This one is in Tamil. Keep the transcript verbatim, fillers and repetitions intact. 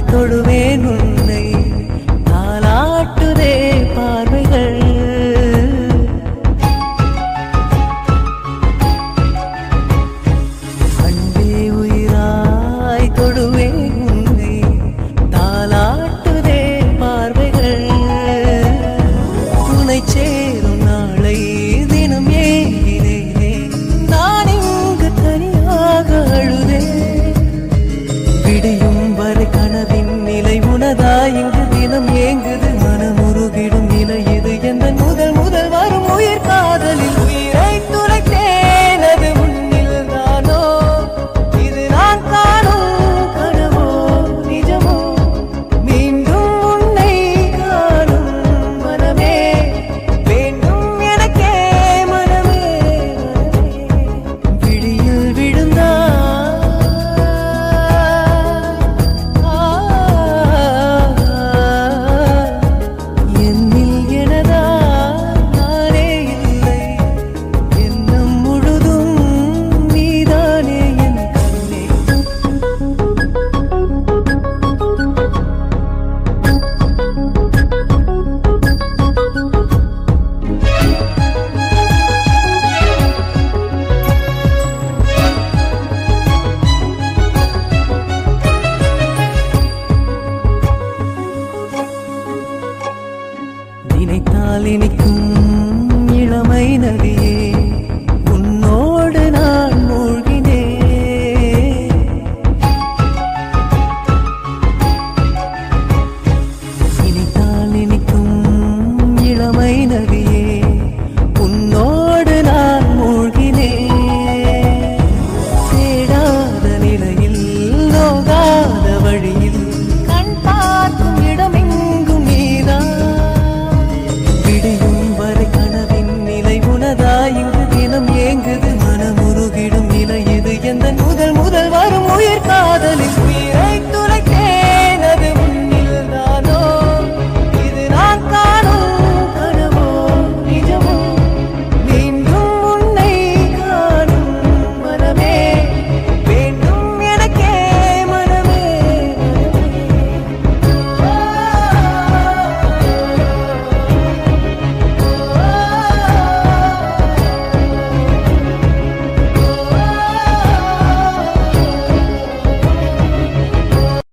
தொடுவேன் உன்னை தாலாட்டுதே பார்வைகள் அன்பே உயிராய் தொடுவேன் உன்னை தாலாட்டுதே பார்வைகள் துணை சேரும் நாளை தினம் ஏங்கினேனே நான் இங்கு தனியாக அழுதேன் விடியும் வரை கனவின் நிலை உனதா இங்கு தினம் ஏங்குது மனமுருகிடும் நிலை இது எந்த முதல் முதல் வரும் உயிர் காதலில் உயிரை துளைத்தேன் அது உன்னில் தானோ இது நான் காணும் கனவோ நிஜமோ மீண்டும் உன்னை காணும் மனமே வேண்டும் எனக்கே மனமே விழியில் விழுந்தா என்னில் எனதா நானே இல்லை எண்ணம் முழுதும் நீதானே என் கண்ணே நினைத்தால் இனிக்கும் இளமை நதியே உன்னோடு நான் மூழ்கினேன் நினைத்தால் இனிக்கும் இளமை நதியே உன்னோடு நான் மூழ்கினேன் தேடாத நிலையில் நோகாத வழியில் கண் பார்க்கும் இடமெங்கும் நீதான் விடியும் வரை கனவின் நிலை உனதா இங்கு தினம் ஏங்குது மனமுருகிடும் நிலை இது எந்த முதல் முதல் வரும் உயிர் காதலில்